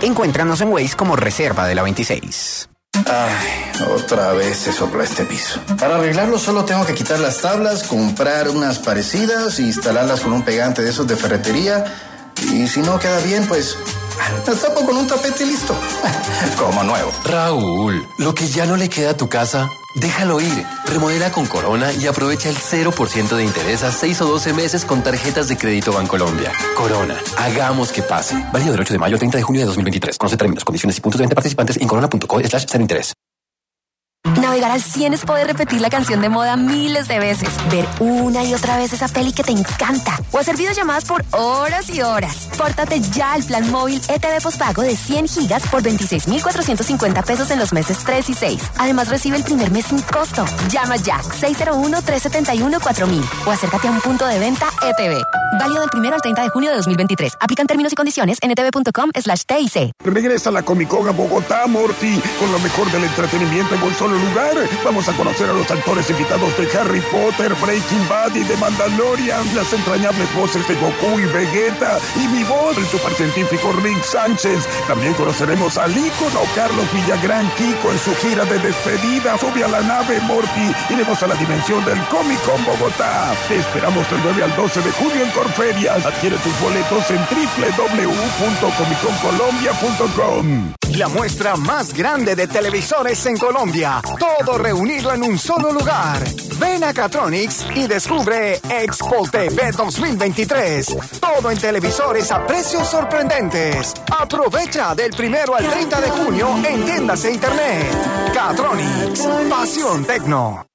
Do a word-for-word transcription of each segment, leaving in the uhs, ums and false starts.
Encuéntranos en Waze como Reserva de la veintiséis. Ay, otra vez se sopla este piso. Para arreglarlo solo tengo que quitar las tablas, comprar unas parecidas e instalarlas con un pegante de esos de ferretería. Y si no queda bien, pues las tapo con un tapete y listo. Como nuevo. Raúl, lo que ya no le queda a tu casa, déjalo ir. Remodela con Corona y aprovecha el cero por ciento de interés a seis o doce meses con tarjetas de crédito Bancolombia. Corona, hagamos que pase. Válido del ocho de mayo al treinta de junio de dos mil veintitrés. Conoce términos, condiciones y puntos de venta participantes en corona.co slash cero interés. Navegar al cien es poder repetir la canción de moda miles de veces, ver una y otra vez esa peli que te encanta o hacer videollamadas por horas y horas. Pórtate ya al plan móvil E T V postpago de cien gigas por veintiséis mil cuatrocientos cincuenta pesos en los meses tres y seis. Además recibe el primer mes sin costo. Llama ya seis cero uno, tres siete uno, cuatro mil o acércate a un punto de venta E T V. Válido del primero al treinta de junio de dos mil veintitrés. Aplican términos y condiciones en etv.com slash TIC. Regresa a la Comic Con a Bogotá, Morty, con lo mejor del entretenimiento en un solo lugar. Vamos a conocer a los actores invitados de Harry Potter, Breaking Bad y de Mandalorian, las entrañables voces de Goku y Vegeta, y mi voz, el supercientífico Rick Sánchez. También conoceremos al ícono Carlos Villagrán Kiko en su gira de despedida. Sube a la nave, Morty. Iremos a la dimensión del Comic Con Bogotá. Te esperamos del nueve al doce de junio en Corferias. Adquiere tus boletos en doble u doble u doble u punto comic con colombia punto com. La muestra más grande de televisores en Colombia. Todo reunido en un solo lugar. Ven a Catronics y descubre Expo T V dos mil veintitrés. Todo en televisores a precios sorprendentes. Aprovecha del primero al treinta de junio en tiendas e internet. Catronics. Pasión Tecno.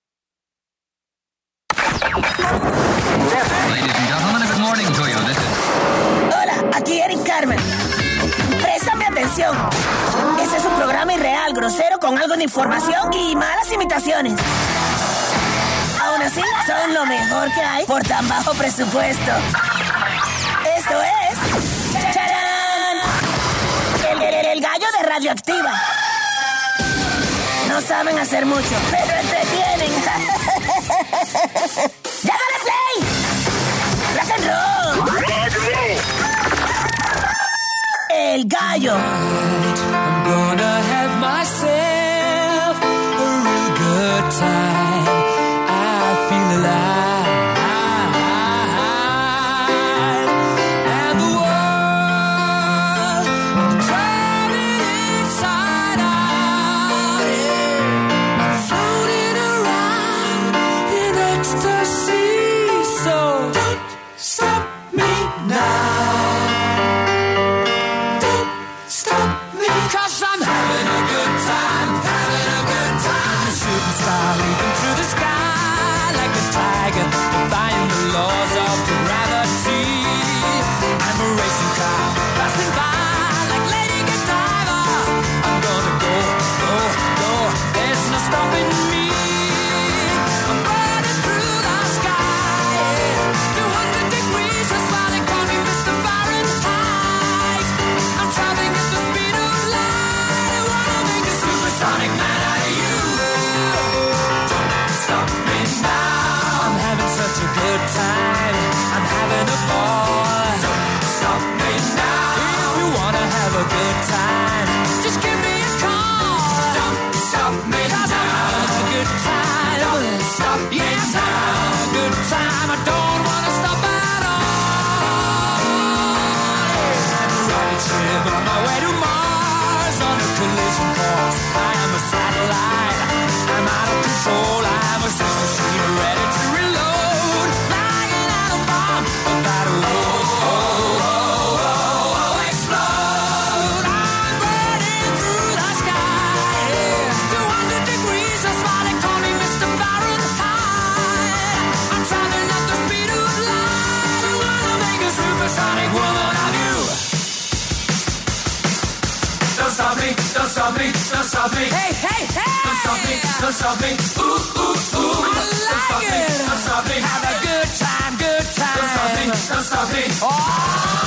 Hola, aquí Eric Carmen. Préstame atención. Este es un programa irreal, grosero, con algo de información y malas imitaciones. Aún así, son lo mejor que hay por tan bajo presupuesto. Esto es... ¡Charán! El, el, el gallo de Radioactiva. No saben hacer mucho, pero entretienen. ¡Llámale play! ¡Rock and roll! El gallo. I'm gonna have myself a real good time. I feel alive. And the world, I'm turning inside out. Yeah. I'm floating around in ecstasy. So don't stop me now. Cause I'm having a good time, having a good time. A shooting star leaping through the sky like a tiger, defying the laws of gravity. I'm a racing car passing by like Lady Godiva. I'm gonna go, go, go. There's no stopping me. I'm burning through the sky, yeah. two hundred degrees, that's why they call me Mister Fahrenheit. I'm traveling at the speed of Sonic man out of you. Don't stop me now. I'm having such a good time. I'm having a ball. Don't stop me now. If you wanna have a good time, just give me a call. Don't stop me now. I'm having a good time. Don't stop me yes, now. I'm having a good time. I don't wanna stop at all. I'm a rocket ship on my way to Mars on a collision course. I am a satellite, I'm out of control, I'm a sex machine ready to reload, like an atom bomb, about to oh, oh, oh, oh, oh, explode. I'm burning through the sky, yeah. two hundred degrees, that's why they call me Mister Fahrenheit. I'm traveling at the speed of light, I wanna make a supersonic woman of you. Don't stop me, don't stop me, don't stop me. Hey, hey, hey! Don't stop me, don't stop me. Ooh, ooh, ooh. I like don't stop it. Me, don't stop me. Have a good time, good time. Don't stop me, don't stop me. Oh!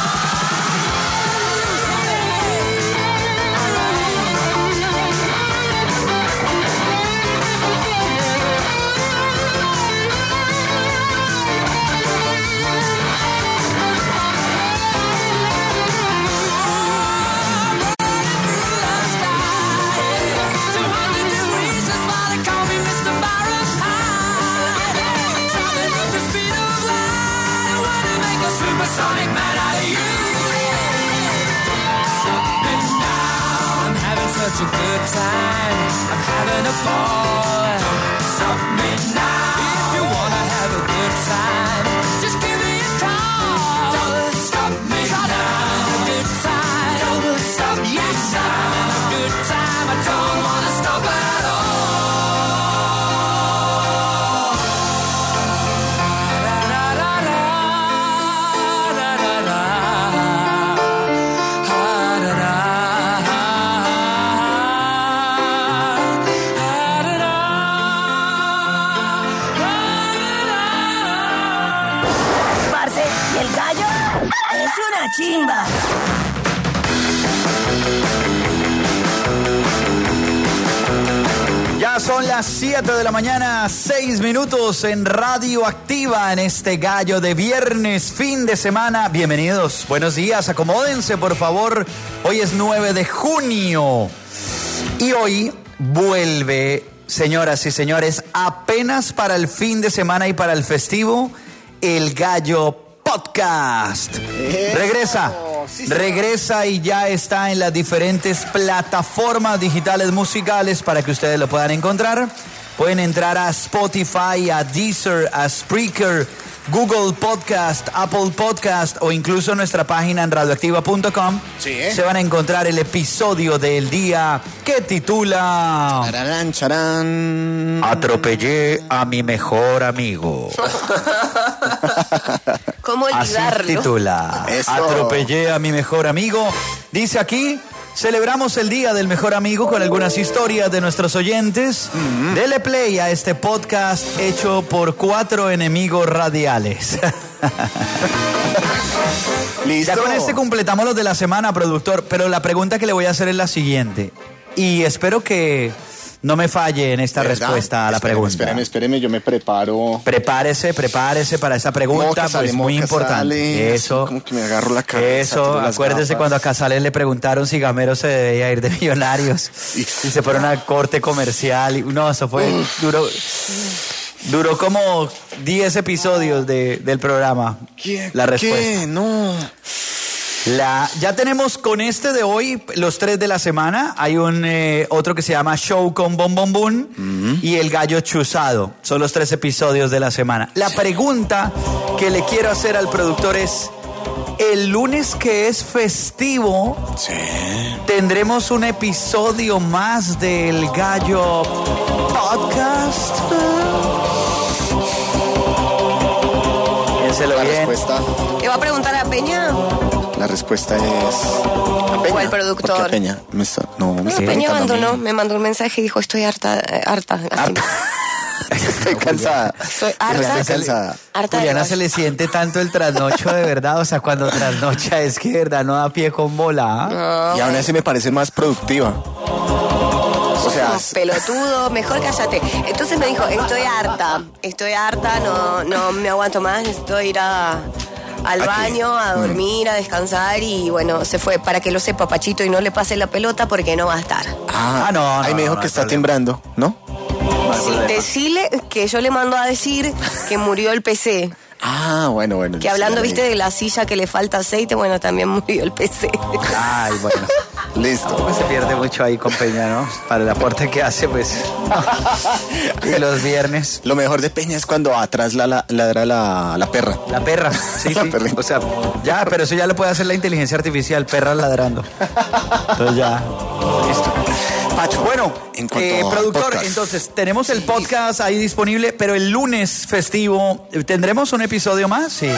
a good time. I'm having a ball. Stop me now. If you wanna have a good time, just give me a call. Don't stop me now. I'm having a good time. Don't stop me yes, now. I'm having a good time. I don't wanna stop at all. Chimba. Ya son las siete de la mañana, seis minutos en Radio Activa en este gallo de viernes, fin de semana. Bienvenidos, buenos días, acomódense por favor. Hoy es nueve de junio y hoy vuelve, señoras y señores, apenas para el fin de semana y para el festivo, el Gallo Podcast. Eso. Regresa, sí, regresa y ya está en las diferentes plataformas digitales musicales para que ustedes lo puedan encontrar. Pueden entrar a Spotify, a Deezer, a Spreaker, Google Podcast, Apple Podcast o incluso nuestra página en radioactiva punto com. Sí, ¿eh? Se van a encontrar el episodio del día que titula chararán, charán. Atropellé a mi mejor amigo. ¿Cómo olvidarlo? Así titula. Eso. Atropellé a mi mejor amigo. Dice aquí, celebramos el Día del Mejor Amigo con algunas historias de nuestros oyentes. Mm-hmm. Dele play a este podcast hecho por cuatro enemigos radiales. ¿Listo? Ya con este completamos los de la semana, productor. Pero la pregunta que le voy a hacer es la siguiente. Y espero que no me falle en esta ¿verdad? Respuesta a la espéreme, pregunta. Espéreme, espéreme, yo me preparo. Prepárese, prepárese para esa pregunta, pues es muy importante. Sale, eso, como que me agarro la cabeza. Eso, acuérdese cuando a Casales le preguntaron si Gamero se debía ir de Millonarios y, y se fueron a corte comercial. Y, no, eso fue uh. duro. Duró como diez episodios de, del programa. ¿Qué? La respuesta. ¿Qué? No. La, ya tenemos con este de hoy los tres de la semana. Hay un eh, otro que se llama Show con Bom Bom Boom mm-hmm. y El Gallo Chuzado. Son los tres episodios de la semana. La pregunta que le quiero hacer al productor es: el lunes, que es festivo, sí, tendremos un episodio más del Gallo Podcast. Piénselo la bien. Respuesta. ¿Le va a preguntar a Peña? La respuesta es a Peña. O al productor. ¿Por qué Peña? Me está, no, me no, está Peña abandonó, me mandó un mensaje y dijo: estoy harta, eh, harta. Harta. Estoy cansada. Estoy harta. Estoy cansada. Harta. Juliana, se le siente tanto el trasnocho de verdad. O sea, cuando trasnocha es que de verdad no da pie con bola. ¿eh? No. Y aún así me parece más productiva. O sea, pelotudo, mejor cállate. Entonces me dijo: estoy harta, estoy harta, no, no me aguanto más, necesito ir a, al baño, a dormir, a descansar. Y bueno, se fue, para que lo sepa Pachito y no le pase la pelota porque no va a estar. Ah, ah no, no. Ahí me dijo no, no, que está timbrando, ¿no? Sí, decile que yo le mando a decir que murió el P C. Ah, bueno, bueno. Que hablando, sí, viste, de la silla que le falta aceite, bueno, también murió el P C. Ay, bueno. Listo. Pues se pierde mucho ahí con Peña, ¿no? Para el aporte que hace, pues, de los viernes. Lo mejor de Peña es cuando atrás la, la, ladra la, la perra. La perra, sí, la sí. Perra. O sea, ya, pero eso ya lo puede hacer la inteligencia artificial, perras ladrando. Entonces ya, listo. Pacho, bueno, eh, productor, podcast. Entonces tenemos el podcast ahí disponible, pero el lunes festivo, ¿tendremos un episodio más? Sí.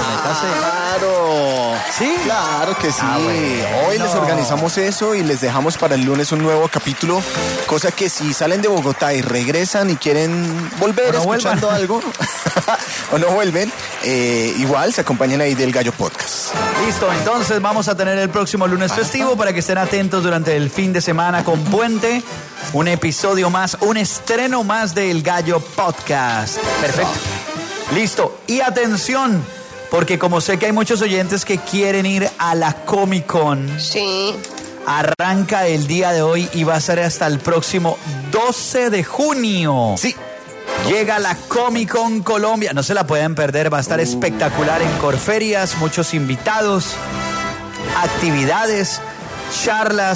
Claro. ¿Sí? Claro que sí. Ah, bueno. Hoy les organizamos eso y les dejamos para el lunes un nuevo capítulo, cosa que si salen de Bogotá y regresan y quieren volver no escuchando vuelvan. algo o no vuelven, eh, igual se acompañan ahí del Gallo Podcast. Listo, entonces vamos a tener el próximo lunes festivo para que estén atentos durante el fin de semana con Puente. Un episodio más, un estreno más del Gallo Podcast. Perfecto. Listo. Y atención, porque como sé que hay muchos oyentes que quieren ir a la Comic Con. Sí. Arranca el día de hoy y va a ser hasta el próximo doce de junio. Sí. Llega la Comic Con Colombia. No se la pueden perder. Va a estar espectacular en Corferias. Muchos invitados, actividades, charlas,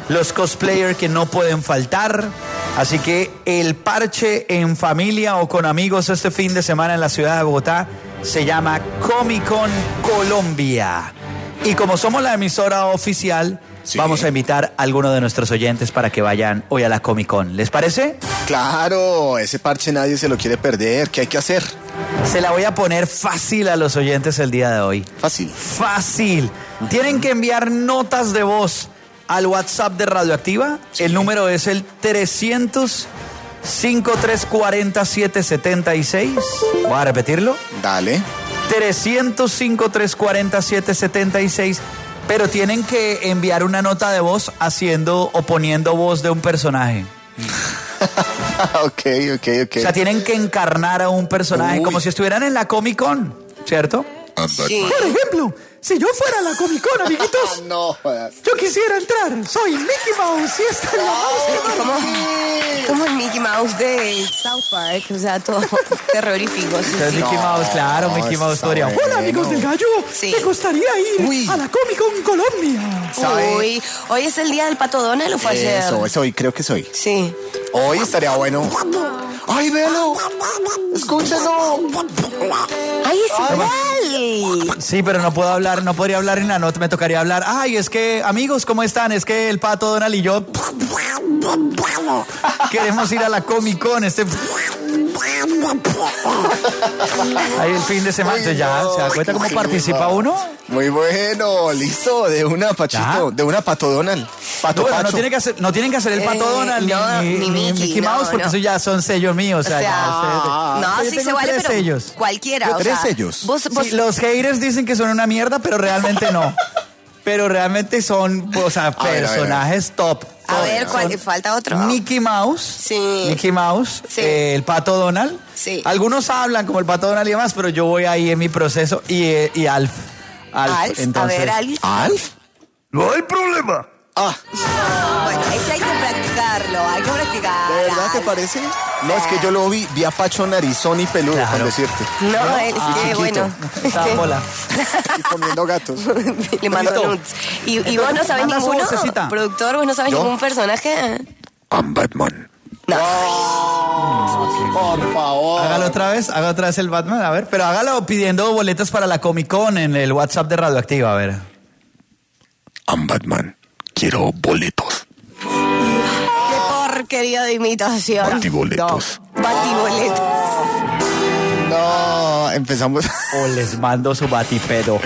los cosplayers que no pueden faltar. Así que el parche en familia o con amigos este fin de semana en la ciudad de Bogotá se llama Comic Con Colombia. Y como somos la emisora oficial, sí, vamos a invitar a algunos de nuestros oyentes para que vayan hoy a la Comic Con. ¿Les parece? Claro, ese parche nadie se lo quiere perder. ¿Qué hay que hacer? Se la voy a poner fácil a los oyentes el día de hoy. Fácil. Fácil. Uh-huh. Tienen que enviar notas de voz al WhatsApp de Radioactiva. Sí. El número es el trescientos, cincuenta y tres cuarenta, siete setenta y seis. Voy a repetirlo. Dale. trescientos, cincuenta y tres cuarenta, siete setenta y seis. Pero tienen que enviar una nota de voz haciendo o poniendo voz de un personaje. ok, ok, ok. O sea, tienen que encarnar a un personaje. Uy. Como si estuvieran en la Comic Con, ¿cierto? Sí. Por ejemplo, si yo fuera a la Comic Con, amiguitos, no, yo quisiera entrar. Soy Mickey Mouse y esta es la voz. Como, como el Mickey Mouse de South Park, o sea, todo terrorífico. Sí, sí. Mickey no, Mouse, claro, Mickey Mouse podría. Bueno. Hola, amigos del gallo. Sí. ¿Te gustaría ir Uy. a la Comic Con Colombia? ¿Sabe? Uy, hoy es el día del Pato Donald, ¿o fue ayer? Eso, es hoy, creo que es hoy. Sí. Hoy estaría bueno. ¡Ay, véalo! ¡Escúchalo! ¡Ay, es igual! Sí, pero no puedo hablar, no podría hablar en la nota, me tocaría hablar. Ay, es que, amigos, ¿cómo están? Es que el Pato Donald y yo queremos ir a la Comic Con este... Ahí el fin de semana. Entonces ya, ¿se da cuenta cómo participa uno? Muy bueno, listo, de una Pachito, ¿Ya? de una Pato Donald. Pato no, Pacho. No tiene que hacer, no tienen que hacer el Pato eh, Donald no, ni, ni, ni Mickey, Mickey Mouse, no, porque no. eso ya son sellos míos. O sea, o sea ya, no, yo sí se vale, pero sellos. cualquiera. Yo o tres sea, sellos. Vos, vos... Sí, los haters dicen que son una mierda, pero realmente no. Pero realmente son, o sea, personajes a ver, a ver. top. A ver, ¿cuál, falta otro? Mickey Mouse. Sí. Mickey Mouse. Sí. Eh, el Pato Donald. Sí. Algunos hablan como el Pato Donald y demás, pero yo voy ahí en mi proceso. Y, y Alf. Alf. Alf. Entonces, a ver, Alf. ¿Alf? No hay problema. Ah. Bueno, ese hay que practicarlo, hay que practicar. ¿De verdad te parece? No, es que yo lo vi, vi a Pacho narizón y peludo, claro. con decirte. No, ¿no? es ah, que bueno. Estaba bola. Y comiendo gatos. Le mando nudes. ¿Y, y vos no sabés ninguno? Vocecita. Productor, ¿vos no sabés ¿Yo? ningún personaje? I'm Batman. No. no. Por favor. Hágalo otra vez, haga otra vez el Batman, a ver. Pero hágalo pidiendo boletas para la Comic Con en el WhatsApp de Radioactiva, a ver. I'm Batman. Quiero boletos. Qué porquería de imitación. Batiboletos. No. Batiboletos. No, empezamos. O les mando su batipedo.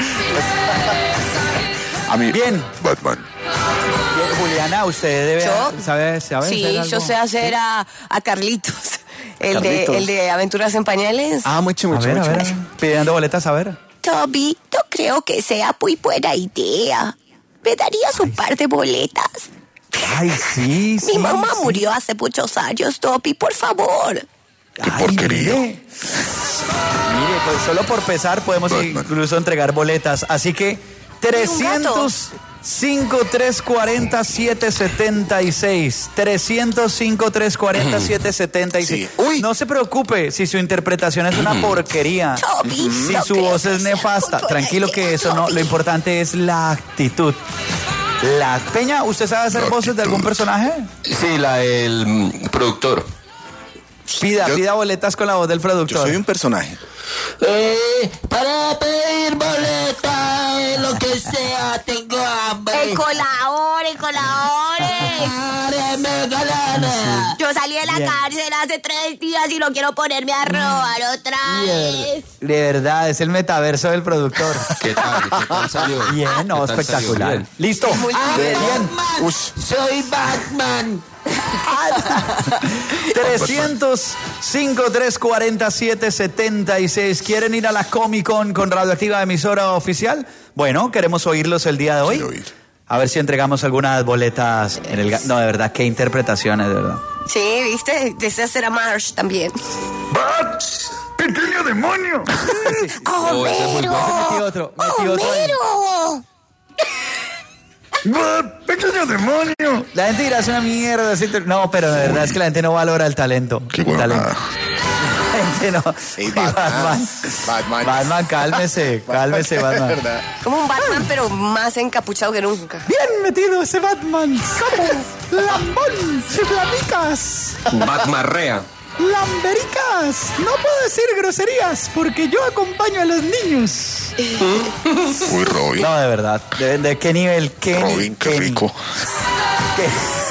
A mí. Bien. Batman. Bien, Juliana, usted debe ¿Yo? saber, saber Sí, hacer algo? yo sé hacer a, a Carlitos. El Carlitos. de, el de Aventuras en Pañales. Ah, mucho, mucho, a ver, mucho. A ver, pidiendo boletas, a ver. Toby, no creo que sea muy buena idea. ¿Me darías un Ay. par de boletas? Ay, sí, sí. Mi mamá sí. murió hace muchos años, Toby, por favor. ¡Qué Ay, porquería! Mire. Mire, pues solo por pesar podemos Batman. incluso entregar boletas. Así que trescientos cincuenta y tres cuarenta, siete setenta y seis. trescientos cincuenta y tres cuarenta, siete setenta y seis. Sí. Uy. No se preocupe si su interpretación es una porquería. Toby, si no su voz es nefasta. Tranquilo que eso no. Lo importante es la actitud. La Peña, ¿usted sabe hacer la voces actitud. de algún personaje? Sí, la del productor. Pida, yo, pida boletas con la voz del productor. Yo soy un personaje. Eh, para pedir boletas, lo que sea, tengo hambre. ¡El colabore, colabore! Yo salí de la Bien. cárcel hace tres días y no quiero ponerme a robar otra vez. De verdad, es el metaverso del productor. ¿Qué tal? ¿Qué tal salió? Bien, no, espectacular. Bien. Listo. Ah, bien. Batman. Soy Batman. trescientos cincuenta y tres cuarenta, siete setenta y seis. ¿Quieren ir a la Comic Con con Radioactiva, emisora oficial? Bueno, queremos oírlos el día de hoy. Quiero ir. A ver si entregamos algunas boletas en el... No, de verdad, qué interpretaciones, de verdad. Sí, ¿viste? Desea hacer a Marsh también. ¡Bat! ¡Pequeño demonio! ¡Homero! Metí otro, metí otro. ¡Homero! ¡Bat! ¡Pequeño demonio! La gente dirá, es una mierda. No, pero de verdad es que la gente no valora el talento. Qué buena. talento. Realmente no. Ey, Batman. Batman. Batman, cálmese, cálmese, Batman. Como un Batman, pero más encapuchado que nunca. Bien metido ese Batman. Como lambón, chiflamicas. Batmarrea. Lambericas. No puedo decir groserías porque yo acompaño a los niños. Uy, Robin. No, de verdad. ¿De, de qué nivel? ¿Qué Robin, qué rico. ¿Qué?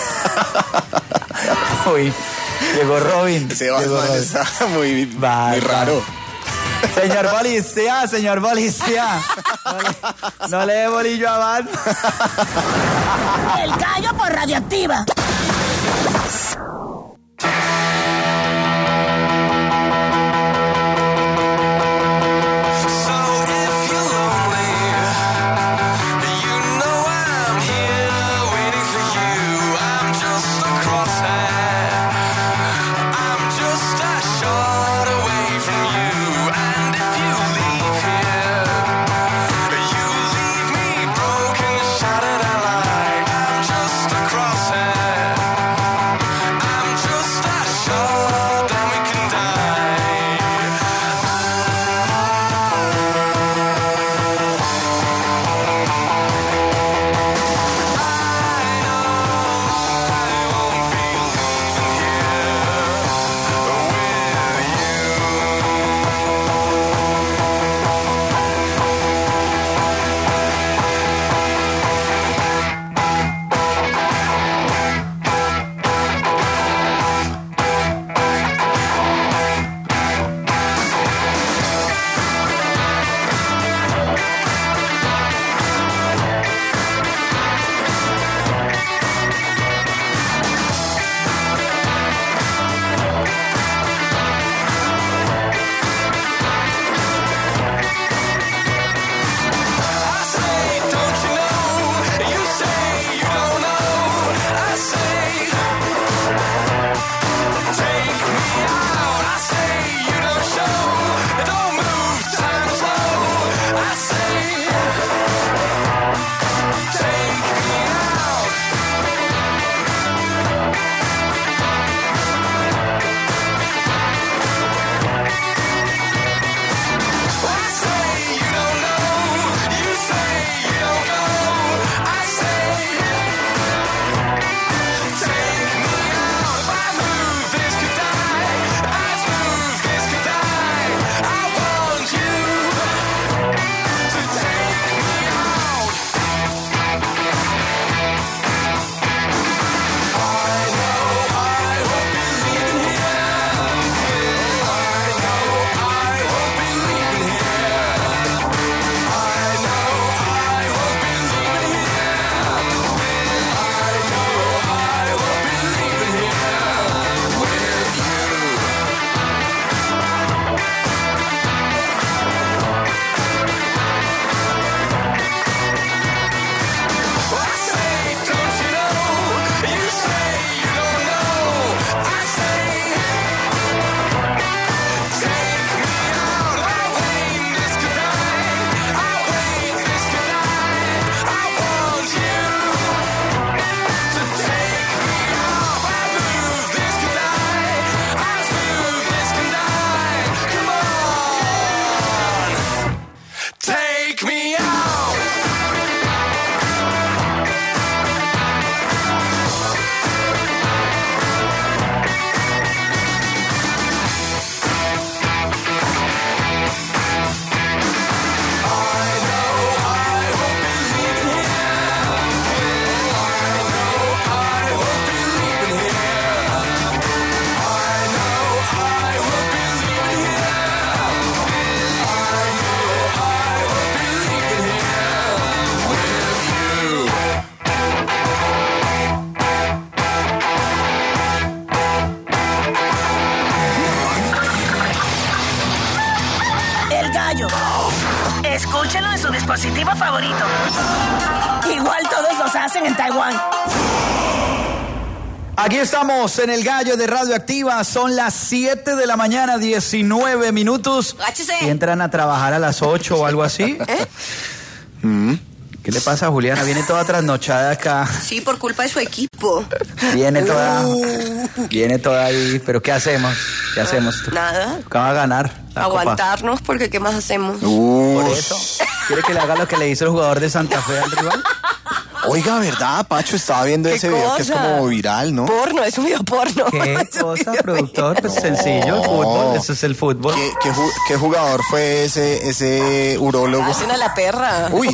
Uy, llegó Robin. Ese Batman está muy, muy raro. Señor policía, señor policía. No le, no le dé bolillo a Batman. El gallo por Radioactiva. Escúchenlo en su dispositivo favorito. Igual todos los hacen en Taiwán. Aquí estamos en el Gallo de Radioactiva. Son las siete de la mañana, diecinueve minutos. Gáchese. ¿Y entran a trabajar a las ocho o algo así? ¿Eh? Mm. ¿Qué le pasa a Juliana? Viene toda trasnochada acá. Sí, por culpa de su equipo. Viene toda... Viene toda ahí. ¿Pero qué hacemos? ¿Qué hacemos? Nada. ¿Qué va a ganar? La Aguantarnos, copa. Porque ¿qué más hacemos? Uh, Por eso. ¿Quiere que le haga lo que le hizo el jugador de Santa Fe al rival? Oiga, ¿verdad, Pacho? Estaba viendo ese video que es como viral, ¿no? Porno, es un video porno. ¿Qué cosa, productor? Pues sencillo, el fútbol, eso es el fútbol. ¿Qué, qué, ju- qué jugador fue ese, ese urólogo? Hacen a la perra. Uy.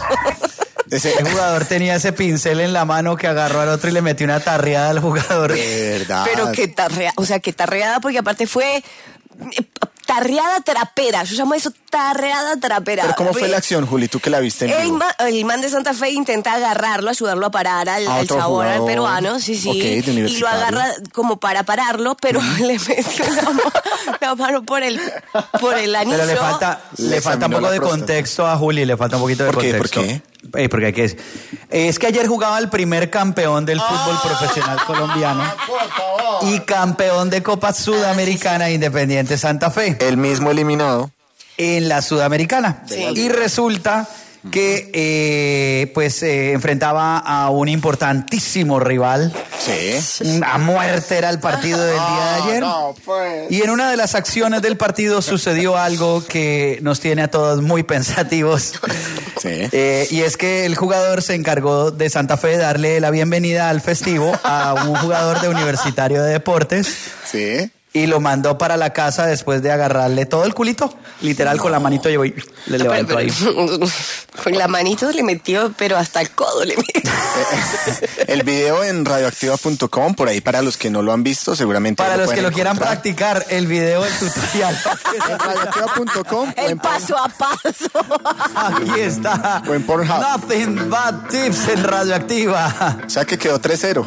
Ese el jugador tenía ese pincel en la mano que agarró al otro y le metió una tarreada al jugador. ¿Verdad? Pero que tarreada, o sea, que tarreada porque aparte fue... Tarreada trapera, yo llamo eso tarreada trapera. ¿Pero cómo fue la acción, Juli? ¿Tú que la viste en el, vivo? ma, el man de Santa Fe intenta agarrarlo, ayudarlo a parar al, al chabón, jugador. Al peruano, sí, sí. Okay, y lo agarra como para pararlo, pero mm. le metió la mano, la mano por el, por el anillo. Pero le falta, le, le falta un poco de próstata. Contexto a Juli, le falta un poquito de ¿Por qué? contexto. ¿Por qué? Eh, porque hay que decir. Es que ayer jugaba el primer campeón del fútbol profesional colombiano y campeón de Copa Sudamericana Independiente Santa Fe. El mismo eliminado. En la Sudamericana. Sí. Y resulta que eh, pues eh, enfrentaba a un importantísimo rival. Sí. A muerte era el partido del día de ayer. No, pues. Y en una de las acciones del partido sucedió algo que nos tiene a todos muy pensativos. Sí. Eh, y es que el jugador se encargó de Santa Fe de darle la bienvenida al festivo a un jugador de Universitario de Deportes. Sí. Y lo mandó para la casa después de agarrarle todo el culito. Literal, no. Con la manito llevó y le levantó ahí. Con la manito le metió, pero hasta el codo le metió. El video en radioactiva punto com, por ahí para los que no lo han visto, seguramente. Para lo los que lo encontrar. quieran practicar, el video, el tutorial. En radioactiva punto com. El paso a paso. Aquí está. O en Pornhub. Nothing but tips en Radioactiva. O sea que quedó tres cero.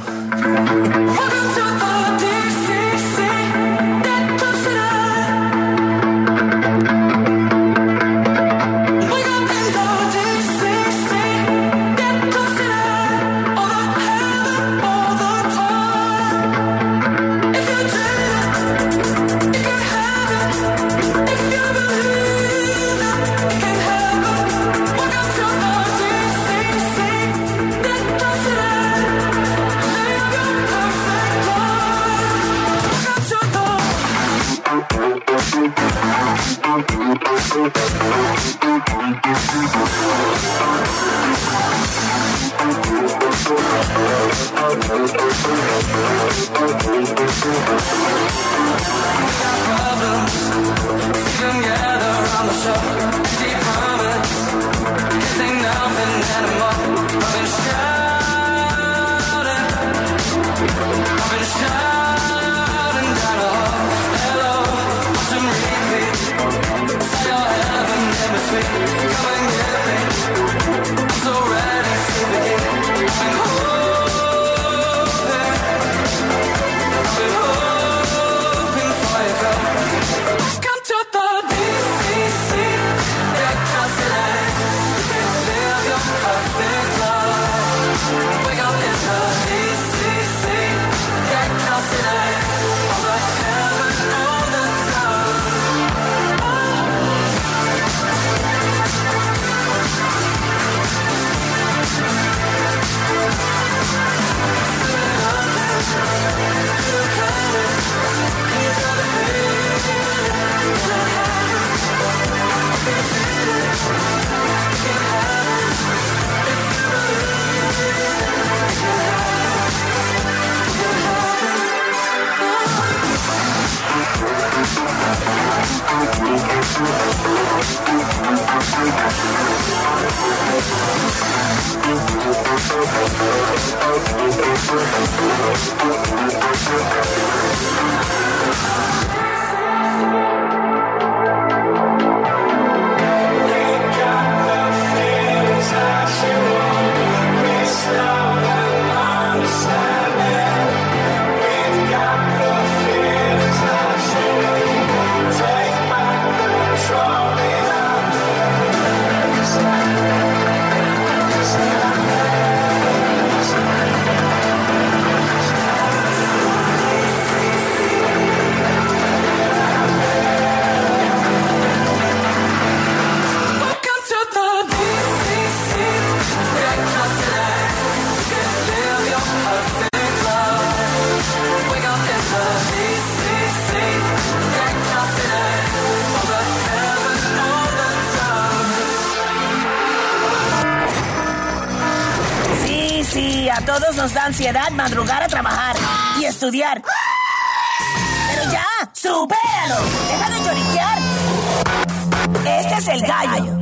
todos nos da ansiedad madrugar a trabajar y estudiar. Pero ya, supéralo. Deja de lloriquear. Este es el gallo.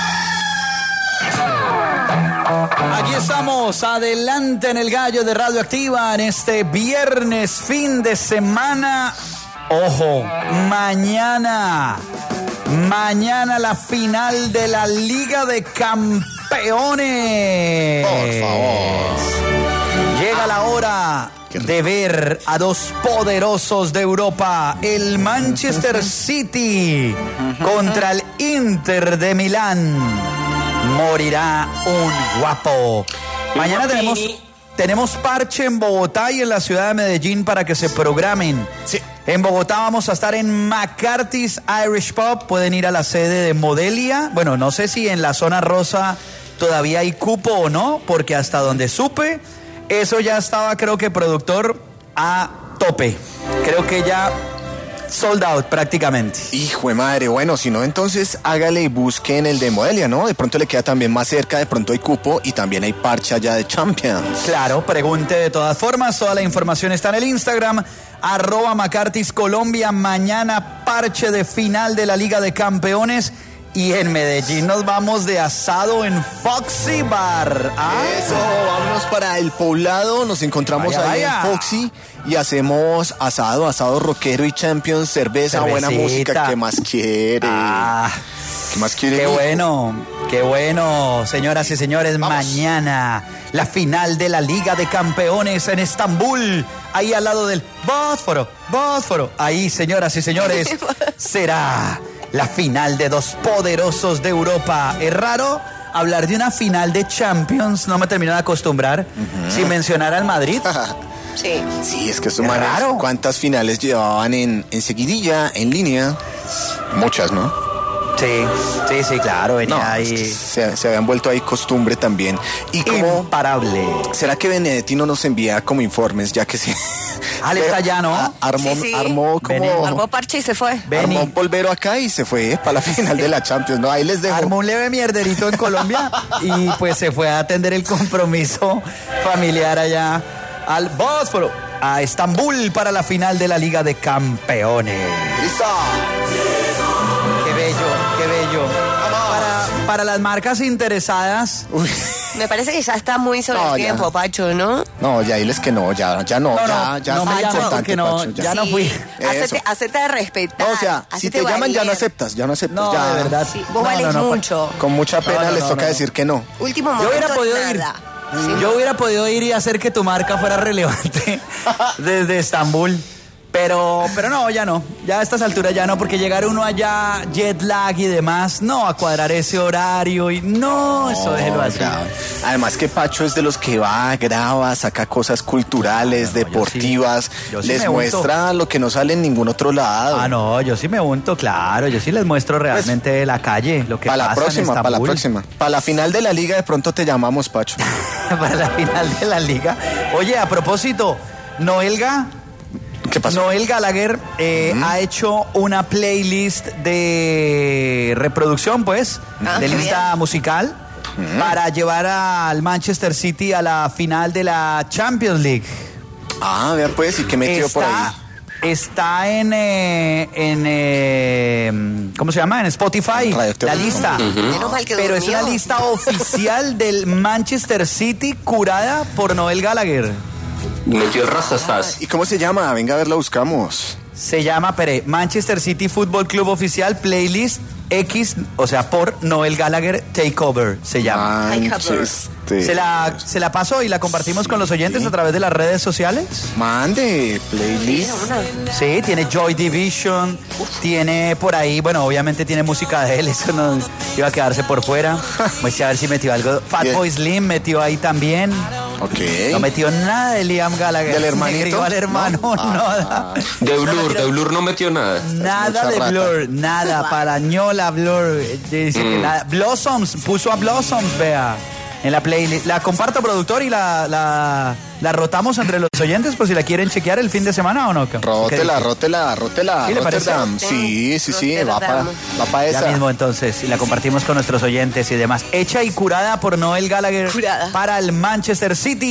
Aquí estamos, adelante en el gallo de Radioactiva en este viernes, fin de semana. Ojo, mañana, mañana la final de la Liga de Campeones. Por favor. Llega la hora de ver a dos poderosos de Europa, el Manchester City contra el Inter de Milán. Morirá un guapo. Mañana tenemos, tenemos parche en Bogotá y en la ciudad de Medellín para que se programen. Sí. En Bogotá vamos a estar en McCarthy's Irish Pub. Pueden ir a la sede de Modelia. Bueno, no sé si en la zona rosa todavía hay cupo o no, porque hasta donde supe, eso ya estaba, creo que productor, a tope. Creo que ya sold out prácticamente. Hijo de madre, bueno, si no, entonces hágale y busque en el de Modelia, ¿no? De pronto le queda también más cerca, de pronto hay cupo y también hay parche allá de Champions. Claro, pregunte de todas formas, toda la información está en el Instagram, arroba McCarthy's Colombia. Mañana parche de final de la Liga de Campeones. Y en Medellín nos vamos de asado en Foxy Bar. ¿Ah? Eso, vámonos para el Poblado, nos encontramos Vaya, ahí vaya. en Foxy y hacemos asado, asado rockero y Champions, cerveza, buena Cervecita. música, ¿qué más quiere? Ah, ¿Qué más quiere? qué mijo? bueno, qué bueno, señoras y señores. Vamos. Mañana la final de la Liga de Campeones en Estambul, ahí al lado del Bósforo, Bósforo. Ahí, señoras y señores, será la final de dos poderosos de Europa. Es raro hablar de una final de Champions, no me termino de acostumbrar, uh-huh. sin mencionar al Madrid. Sí. Sí, es que estos Es manes, raro. ¿cuántas finales llevaban en, en seguidilla, en línea? Muchas, ¿no? Sí, sí, sí, claro, venía No, ahí. es que se, se habían vuelto ahí costumbre también. Y como, Imparable. ¿será que Benedetti no nos envía como informes, ya que se... Ah, él está allá, ¿no? a- armó, Sí, sí. armó como... Bene- Armó parche y se fue. Beni. Armó un polvero acá y se fue para la final de la Champions, ¿no? Ahí les dejo. Armó un leve mierderito en Colombia y pues se fue a atender el compromiso familiar allá al Bósforo, a Estambul para la final de la Liga de Campeones. ¡Listo! Qué bello, qué bello. Para, para las marcas interesadas, Uy. Me parece que ya está muy sobre No, el ya. tiempo, Pacho, ¿no? No, ya diles que no, ya, ya no, No, ya, no, ya no me está llames importante, porque no, Pacho, ya no fui. Hacete, Eso. hacete de respetar. No, o sea, si hacete te llaman ya no valer. aceptas, ya no aceptas. no, ya. de verdad. Sí, vos No, valés no, no, mucho. Con mucha pena No, no, les no, toca no. decir que no. Último Yo momento, hubiera podido ir. nada. Yo hubiera podido ir y hacer que tu marca fuera relevante desde Estambul. Pero, pero no, ya no. Ya a estas alturas ya no, porque llegar uno allá, jet lag y demás, no, a cuadrar ese horario y no, eso déjelo así. Claro. Además que Pacho es de los que va, graba, saca cosas culturales, Claro, no, yo deportivas, sí- yo sí les me unto. muestra lo que no sale en ningún otro lado. Ah, no, yo sí me unto, claro, yo sí les muestro realmente la calle, lo que Para la pasa próxima, en para la Estambul. próxima. Para la final de la liga de pronto te llamamos, Pacho. Para la final de la liga. Oye, a propósito, Noelga... ¿Qué pasó? Noel Gallagher eh, Mm. ha hecho una playlist de reproducción, pues, Ah, de qué lista bien. musical para llevar al Manchester City a la final de la Champions League. Ah, vea pues, ¿y qué metió por ahí? Está en, eh, en eh, ¿cómo se llama? En Spotify, Radio la Activa. lista. Menos mal que Pero es durmió. una lista oficial del Manchester City curada por Noel Gallagher. Metió rastas. ¿Y cómo se llama? Venga a ver, la buscamos. Se llama, pere, Manchester City Football Club Oficial Playlist X, o sea, por Noel Gallagher Takeover, se llama. Manchester. Se la, se la pasó y la compartimos con los oyentes a través de las redes sociales. Mande, playlist. Sí, tiene Joy Division, tiene por ahí, bueno, obviamente tiene música de él, eso no iba a quedarse por fuera. Voy a ver si metió algo. Fatboy Slim metió ahí también. Ok. No metió nada de Liam Gallagher. ¿Del hermanito? Negrió al hermano, ¿No? nada. De Blur, de Blur no metió nada. Nada Mucha de rata. Blur, nada, parañola Blur. eh, Dice que Mm. nada. Blossoms, puso a Blossoms, vea, en la playlist. La comparto, productor, y la, la, la rotamos entre los oyentes por si la quieren chequear el fin de semana o no. ¿Qué Rótela, dice? rótela, rótela. ¿Sí le parece? Rotterdam. Sí, sí, sí, va para va pa Ya esa. mismo entonces, y la compartimos con nuestros oyentes y demás. Hecha y curada por Noel Gallagher Curada. para el Manchester City.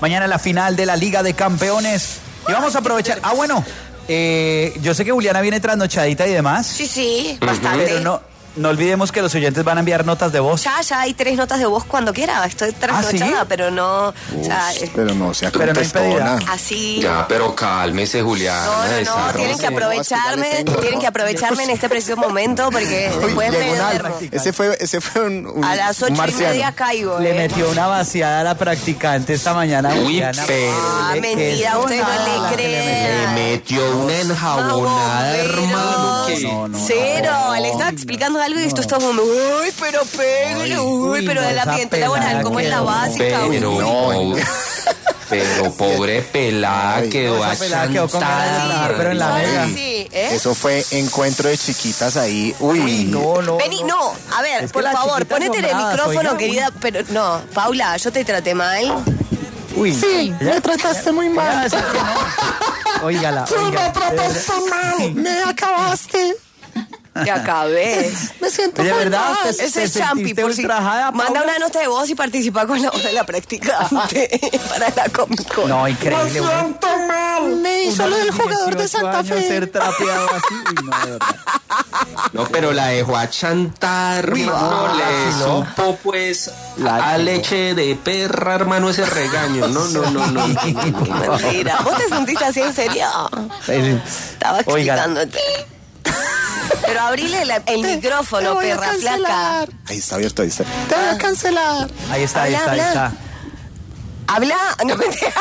Mañana la final de la Liga de Campeones. Y vamos a aprovechar. Ah, bueno, eh, yo sé que Juliana viene trasnochadita y demás. Sí, sí, bastante. Pero no... No olvidemos que los oyentes van a enviar notas de voz. Ya, ya hay tres notas de voz cuando quiera. Estoy trasnochada, ¿Ah, sí? pero no... Uf, o sea, pero no se ha pero no contestado. así... Ya, pero cálmese, Juliana. No, no, no, desarrolle. tienen que aprovecharme, tienen que aprovecharme en este preciso momento porque después me Llegó un alma. duermo. Ese fue, ese fue un, un A las ocho un y marciano. media caigo, Le ¿eh? metió una vaciada a la practicante esta mañana. Uy, Juliana. pero- Ah, Que- mentira, que- ustedes no nada, le que le creen. Le metió una enjabonada, hermano. ¿Qué? No, no, Cero, le estaba explicando algo y esto está como, uy, pero pégale, uy, uy, pero no, del esa ambiente laboral, pelada como es la quedó. básica, uy. Pero, pobre, pero pobre pelada Ay, quedó esa pelada quedó con ganas de achantada. trabajar, pero en la mega. Sí, ¿eh? Eso fue encuentro de chiquitas ahí. Uy, Uy, no, no. Vení, no, a ver, Es que por las favor, chiquitas ponete en el son bravas, micrófono, oiga. querida, pero no, Paula, yo te traté mal. Uy. Sí, me trataste muy mal. Óigala, Tú oiga. me trataste mal. Me acabaste. Te acabé. Me siento Oye, muy ¿verdad? mal. Te- Ese es te Champi, sentiste por si ultrajada, manda Paula? una nota de voz y participa con la hora de la practicante para la Comic Con. No, increíble. Me uno- siento mal. Me hizo lo del jugador de dieciocho Santa años Fe. ser trapeado así. Uy, no, de verdad. No, pero la dejó a chantar, hermano. ah, Le sí, ¿no? supo, pues, La a chupó. leche de perra, hermano, ese regaño. No, no, no, no. no. Mentira. ¿Vos te sentiste así en serio? Estaba Oiga. explicándote. Pero abrile la- el micrófono, Te voy a perra flaca. cancelar. Ahí está abierto, ahí está. Te voy a cancelar. Ahí está, ahí Habla, está, ahí habla. está. Habla. No, mentira.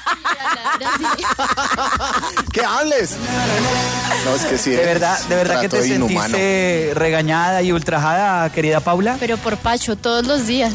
¿Qué hables? No, es que sí. De verdad, de verdad que te trato inhumano. sentiste regañada y ultrajada, querida Paula. Pero por Pacho, todos los días.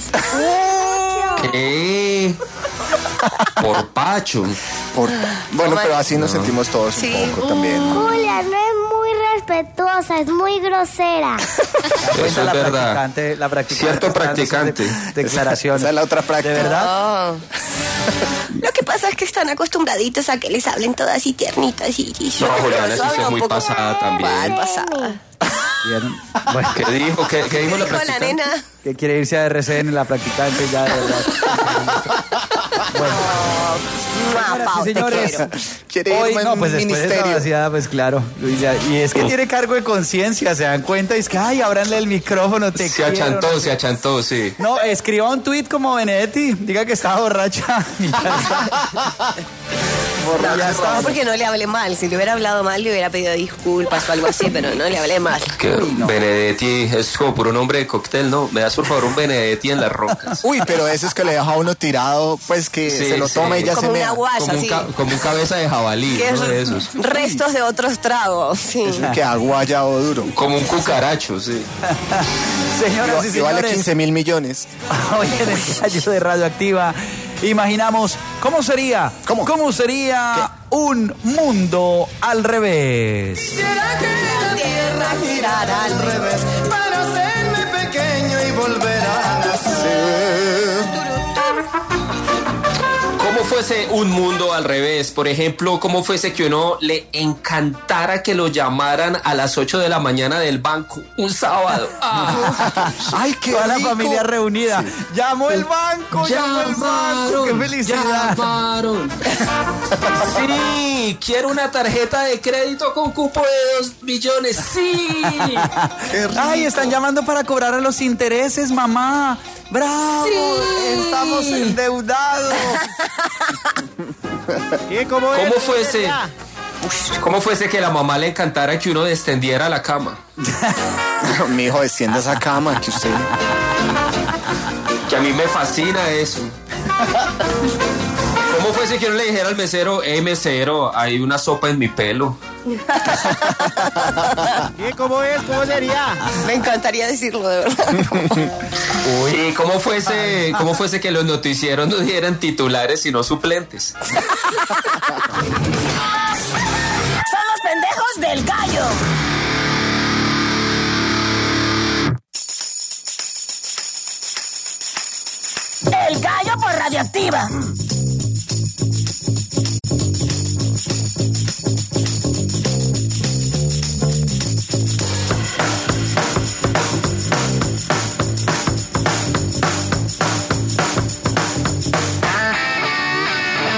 ¿Qué? Por Pacho. Por- bueno, pero así nos sentimos todos Sí. un poco también. Julia no es muy respetuosa, es muy grosera. Eso es la verdad. practicante, la practicante Cierto está dando sus practicante. de- declaraciones. Esa es la otra práctica. ¿De verdad? No. Lo que pasa es que están acostumbraditos a que les hablen todas así tiernitas y, y yo, No, Juliana, yo sí hablo es un muy poco pasada también. mal pasada. Bien. Bueno, ¿Qué dijo? ¿Qué, qué dijo la Dijo la practicante? nena. que quiere irse a R C N, la practicante ya, de verdad. Bueno. Mua, Señoras Pau, y te señores, quiero. Quiere hoy, irme no, en pues después de esta ministerio. vaciada, pues claro. Y, ya- y es que tiene cargo de conciencia, se dan cuenta, y es que, ay, ábranle el micrófono, te Se quiero, achantó, no se sé. achantó, sí. No, escriba un tuit como Benedetti, diga que estaba borracha. Y ya está. No, Ya está. no, porque no le hablé mal. Si le hubiera hablado mal, le hubiera pedido disculpas o algo así, pero no le hablé mal. Que Benedetti es como por un nombre de cóctel, ¿no? Me das por favor un Benedetti en las rocas. Uy, pero eso es que le deja a uno tirado, pues que Sí, se lo sí. toma y ya Como se una mea. guaya, Como un, sí. ca- como un cabeza de jabalí, Que uno de es esos. restos de otros tragos. Sí. Eso que aguayado duro. Como un cucaracho, sí. Señoras y Y vale señores, quince mil millones. hoy en el gallo de Radioactiva imaginamos cómo sería, ¿Cómo? sería un mundo al revés. Quisiera que la tierra girara al revés para hacerme pequeño y volver a nacer. ¿Cómo fuese un mundo al revés? Por ejemplo, ¿cómo fuese que uno le encantara que lo llamaran a las ocho de la mañana del banco un sábado? Ah, Ay, qué Toda la rico. familia reunida. Llamó el banco, llamó el banco. ¡Qué felicidad! llamaron. Sí, quiero una tarjeta de crédito con cupo de dos millones. Sí. Qué rico. Ay, están llamando para cobrar a los intereses, mamá. ¡Bravo! Estamos endeudados. ¿Qué? ¿Cómo es? ¿Cómo fuese? ¿Cómo fuese que la mamá le encantara que uno descendiera la cama? Mi hijo, descienda esa cama que usted. Que a mí me fascina eso. ¿Cómo fuese que uno le dijera al mesero, hey mesero, hay una sopa en mi pelo? ¿Qué? ¿Cómo es? ¿Cómo sería? Me encantaría decirlo, de verdad. Y cómo fuese, cómo fuese que los noticieros no dieran titulares sino suplentes. Son los pendejos del gallo. El gallo por Radioactiva.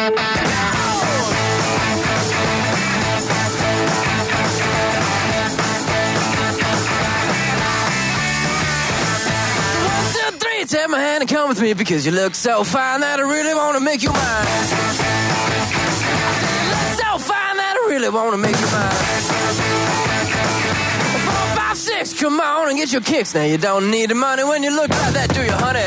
Take my hand and come with me because you look so fine that I really want to make you mine. I said you look so fine that I really want to make you mine. Four, five, six, come on and get your kicks. Now you don't need the money when you look like that, do you, honey?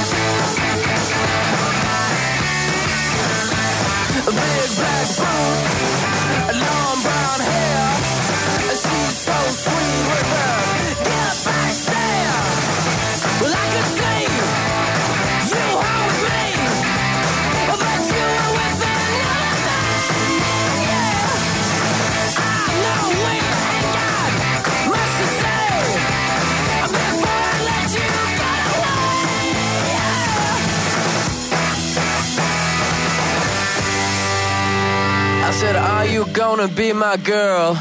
Big black boots, long brown hair. She's so sweet with her get back stare. Well, I could say you home with me, but you were with another man. Yeah, I know we ain't got much to say before I let you get away. Yeah. I said, are you gonna be my girl?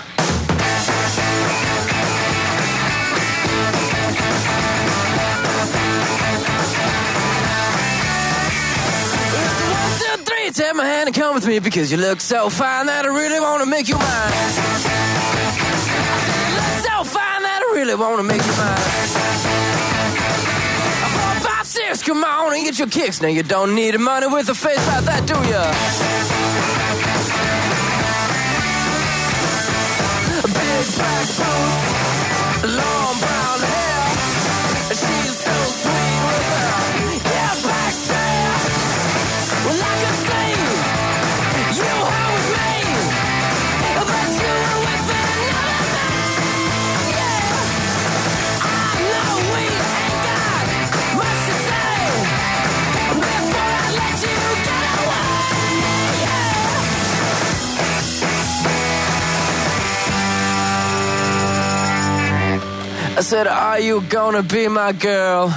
Take my hand and come with me because you look so fine that I really want to make you mine. I said you look so fine that I really want to make you mine. Four, five, six, come on and get your kicks. Now you don't need the money with a face like that, do ya? Big black boots, long brown hair. She's so sweet with her yeah, back stare. Well, I could say you home with me, but you were with another man. Yeah, I know we ain't got much to say before I let you get away. Yeah. I said, are you gonna be my girl?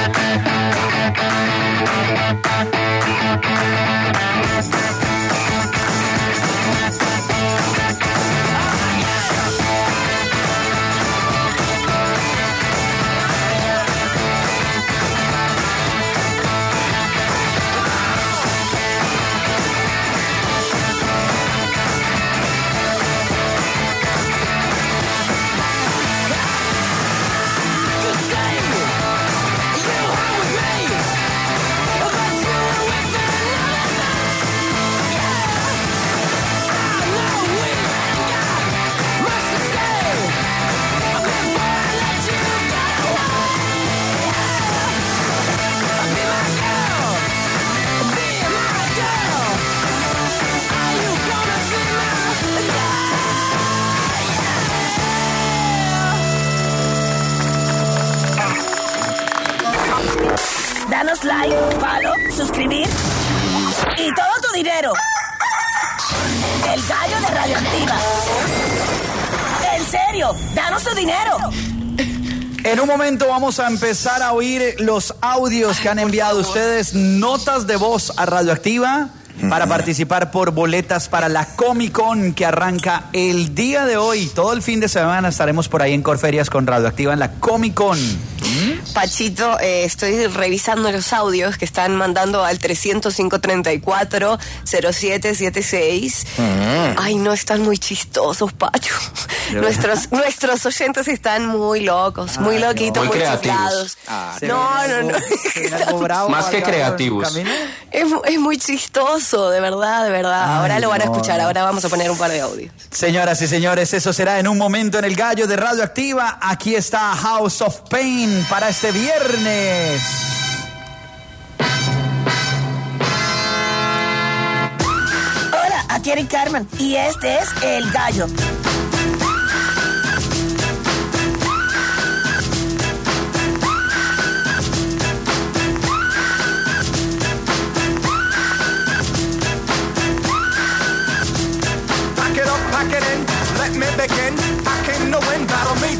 Danos like, follow, suscribir y todo tu dinero. El gallo de Radioactiva. En serio, danos tu dinero. En un momento vamos a empezar a oír los audios que han enviado ustedes, notas de voz a Radioactiva para participar por boletas para la Comic Con que arranca el día de hoy. Todo el fin de semana estaremos por ahí en Corferias con Radioactiva en la Comic Con. Pachito, eh, estoy revisando los audios que están mandando al tres cero cinco, tres cuatro, cero siete siete seis. Mm. Ay, no, están muy chistosos, Pacho. Nuestros, nuestros oyentes están muy locos, muy Ay, loquitos, no. muy, muy chiflados. Ah, no, no, no. no. Más que creativos. Es, es muy chistoso, de verdad, de verdad. Ay, ahora lo van a escuchar, no. Ahora vamos a poner un par de audios. Señoras y señores, eso será en un momento en el gallo de Radioactiva. Aquí está House of Pain para este viernes. Hola, aquí Eric Carmen y este es El Gallo. Pack it up, pack it in, let me begin. I came to win, battle me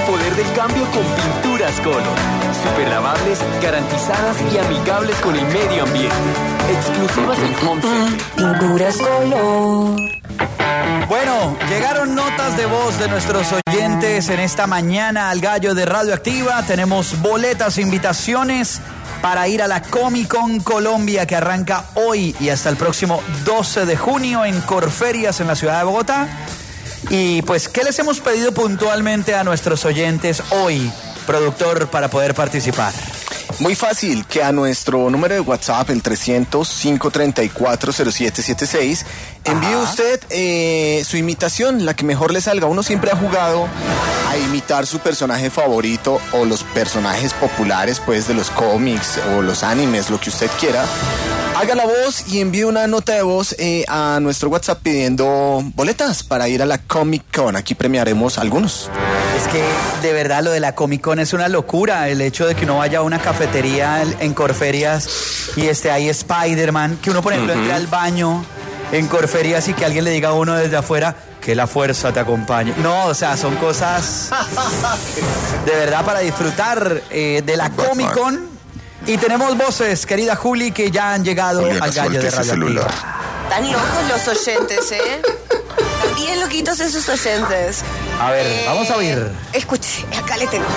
el poder del cambio con Pinturas Color. Super lavables, garantizadas y amigables con el medio ambiente. Exclusivas en Home Center. Pinturas Color. Bueno, llegaron notas de voz de nuestros oyentes en esta mañana al Gallo de Radioactiva. Tenemos boletas, invitaciones para ir a la Comic Con Colombia, que arranca hoy y hasta el próximo doce de junio en Corferias, en la ciudad de Bogotá. Y pues, ¿qué les hemos pedido puntualmente a nuestros oyentes hoy, productor, para poder participar? Muy fácil, que a nuestro número de WhatsApp, el trescientos, cinco treinta y cuatro, cero siete setenta y seis, envíe usted eh, su imitación, la que mejor le salga. Uno siempre ha jugado a imitar su personaje favorito o los personajes populares, pues, de los cómics o los animes, lo que usted quiera. Haga la voz y envíe una nota de voz eh, a nuestro WhatsApp pidiendo boletas para ir a la Comic Con. Aquí premiaremos algunos. Es que de verdad lo de la Comic Con es una locura. El hecho de que uno vaya a una cafetería en Corferias y esté ahí Spider-Man, que uno, por ejemplo, uh-huh. entre al baño en Corferias y que alguien le diga a uno desde afuera que la fuerza te acompañe. No, o sea, son cosas de verdad para disfrutar eh, de la Comic Con. Y tenemos voces, querida Juli, que ya han llegado Juliana, al Gallo de Radioactiva. Están locos los oyentes, ¿eh? Están bien loquitos esos oyentes. A ver, eh, vamos a oír. Escuche, acá le tengo.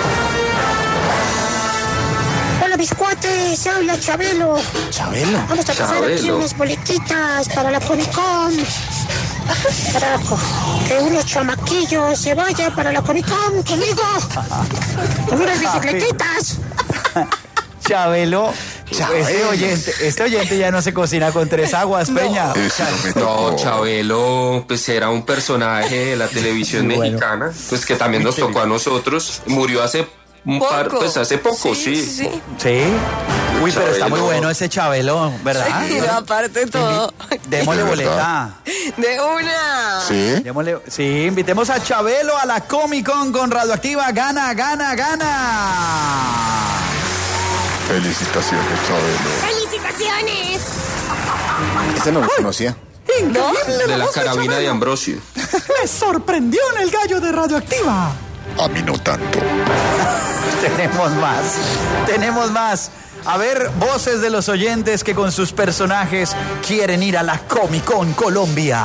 Hola, mis cuates, habla Chabelo. ¿Chabelo? Vamos a pasar aquí unas boletitas para la Comic Con. Para que unos chamaquillos se vayan para la Comic Con conmigo. Con unas bicicletitas. Chabelo, Chabelo. Este, oyente, este oyente ya no se cocina con tres aguas, no. Peña. No, Chabelo, pues era un personaje de la televisión sí, mexicana, bueno. Pues que también nos tocó a nosotros. Murió hace un poco. par, pues hace poco, sí. Sí. Sí. ¿Sí? Uy, Chabelo. Pero está muy bueno ese Chabelo, ¿verdad? Sí, no, aparte todo. Démosle boleta. De una. Sí. Démosle, sí, invitemos a Chabelo a la Comic Con con Radioactiva. Gana, gana, gana. Felicitaciones, Chabelo. ¡Felicitaciones! Ese no lo conocía. ¿No? De la carabina Chabelo. De Ambrosio. Me sorprendió en el Gallo de Radioactiva. A mí no tanto. Tenemos más. Tenemos más. A ver, voces de los oyentes que con sus personajes quieren ir a la Comic Con Colombia.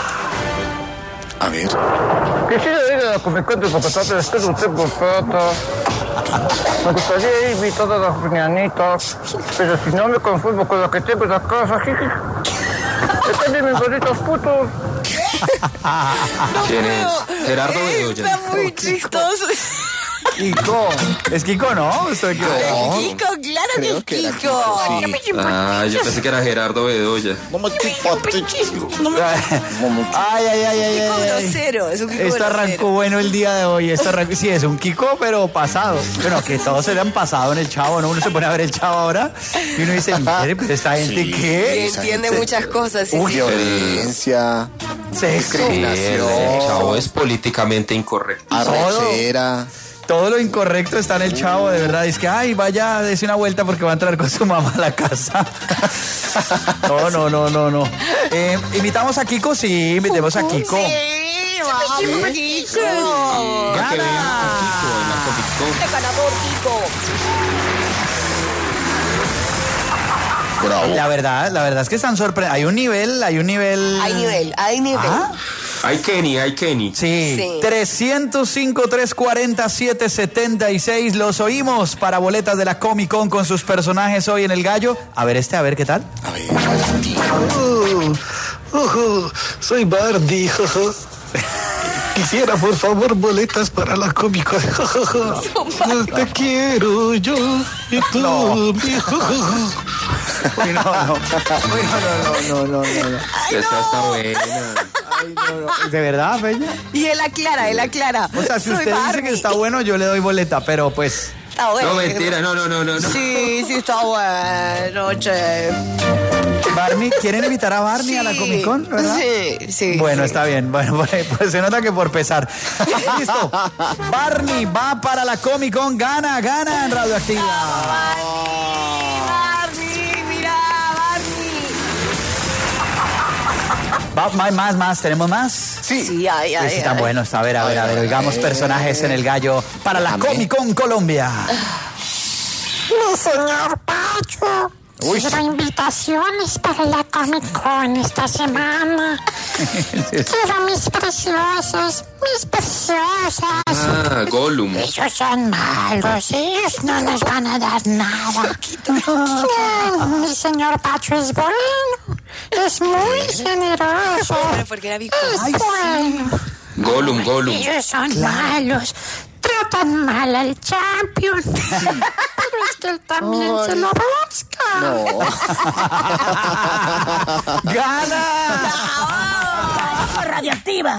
A ver. Quisiera ir a la Comic Con de Zapatata, es que no tengo plata. Me gustaría ir a todas las mañanitas, pero si no me conformo con lo que tengo en la casa, están bien mis bonitos putos. ¿Quién es? Gerardo Bedoya. Está muy chistoso. Kiko. ¿Es Kiko, no? Estoy equivocado. Kiko, claro Creo que es que Kiko. Sí. Ah, yo pensé que era Gerardo Bedoya. Ay, ay, ay, ay, ay. Kiko grosero, es un Kiko Esto grosero. arrancó bueno el día de hoy. Esto arrancó, sí, es un Kiko, pero pasado. Bueno, que todos se le han pasado en el Chavo, ¿no? Uno se pone a ver el Chavo ahora y uno dice, mire, pero esta gente, Sí. ¿qué? Y entiende gente- muchas cosas. Sí, Uy, sí. violencia, Sí, discriminación, el Chavo es políticamente incorrecto. arrechera. Todo lo incorrecto está en el Chavo, de verdad. Es que, ay, vaya, dése una vuelta porque va a entrar con su mamá a la casa. No, no, no, no, no. Eh, ¿Invitamos a Kiko? Sí, invitemos a Kiko. Sí, vamos, Kiko. Ah, que venga con Kiko en la Comic Con. El ganador, Kiko. Bravo. La verdad, la verdad es que están sorprendidos. Hay un nivel, hay un nivel... Hay nivel, hay nivel. ¿Ah? Hay Kenny, hay Kenny. Sí, Sí. trescientos cinco, trescientos cuarenta, setecientos setenta y seis. Los oímos para boletas de la Comic Con con sus personajes hoy en el Gallo. A ver este, a ver qué tal. A ver. Uh, uh, soy Bardi. Quisiera, por favor, boletas para la Comic Con. Te quiero yo y tú. No. mi- Uy, no, no. Uy, no, no, no, no, no, no. Esta está buena. Ay, no, no. ¿De verdad, Peña? Y él aclara, él aclara. O sea, si Soy usted dice Barbie. que está bueno, yo le doy boleta, pero pues... Está bueno. No, mentira, no, no, no, no. no. Sí, sí, está bueno, che. Barney, ¿quieren invitar a Barney Sí, a la Comic Con, verdad? Sí, sí. Bueno, sí. está bien. Bueno, pues, pues se nota que por pesar. Listo. Barney va para la Comic Con. Gana, gana en Radioactiva. Barney, mira, Barney. Va, más, más, más, ¿tenemos más? Sí. Sí, ay, ay, Sí, están ay. buenos. A ver, a ver, a ver. Oigamos ay. personajes en el gallo para la Comic Con Colombia. Mi señor Pacho. Quiero invitaciones para la Comic Con esta semana. Quiero mis preciosos, mis preciosas. Ah, Gollum. Ellos son malos, ellos no nos van a dar nada. Ay, mi señor Pacho es bueno, es muy generoso. Porque era Es bueno. Gollum, Gollum. Ellos son malos, tratan mal al champion. Pero es que él también se lo busca. ¡Gana! Radioactiva.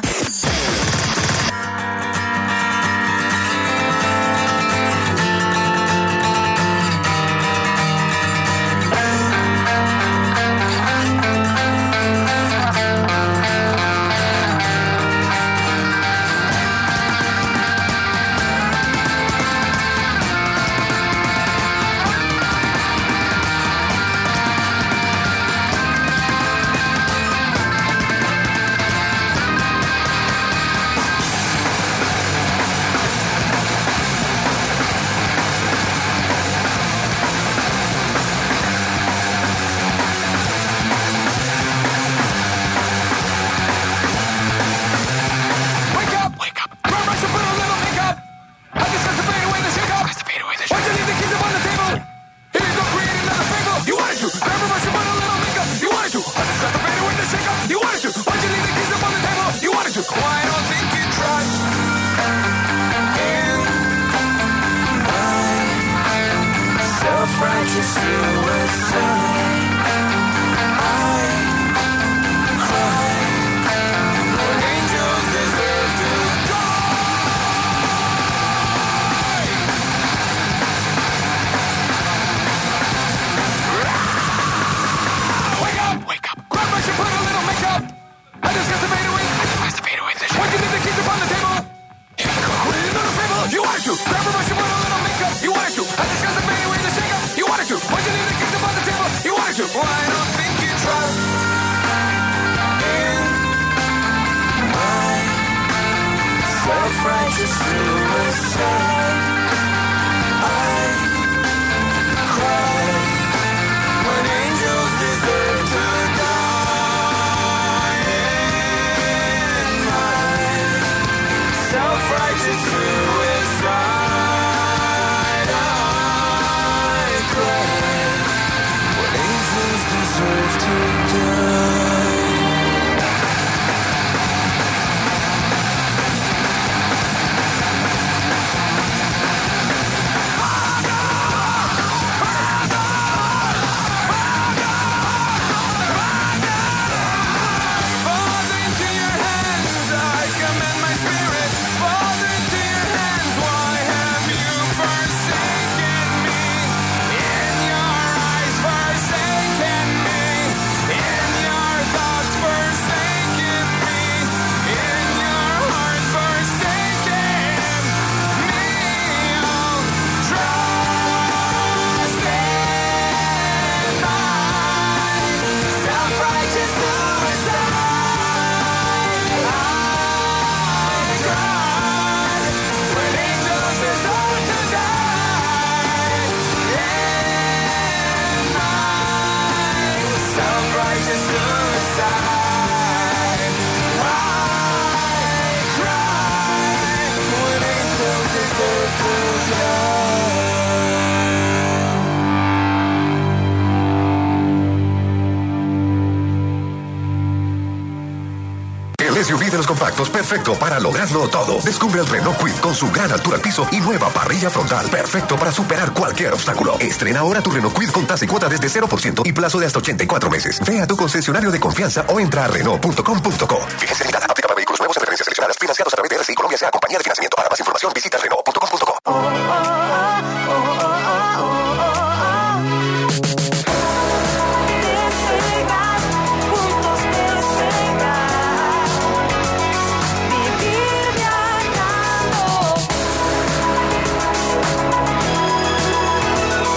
El S U V de los compactos perfecto para lograrlo todo. Descubre el Renault Kwid con su gran altura al piso y nueva parrilla frontal. Perfecto para superar cualquier obstáculo. Estrena ahora tu Renault Kwid con tasa y cuota desde cero por ciento y plazo de hasta ochenta y cuatro meses. Ve a tu concesionario de confianza o entra a Renault punto com punto co. Fíjese limitada. Aplica para vehículos nuevos en referencias seleccionadas financiados a través de R C I Colombia S A Compañía de Financiamiento. Para más información visita Renault punto com punto co.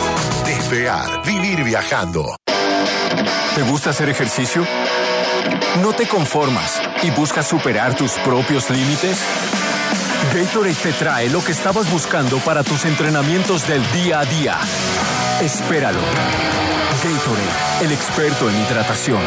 Despegar, vivir viajando. ¿Te gusta hacer ejercicio? ¿No te conformas y buscas superar tus propios límites? Gatorade te trae lo que estabas buscando para tus entrenamientos del día a día. Espéralo. Gatorade, el experto en hidratación.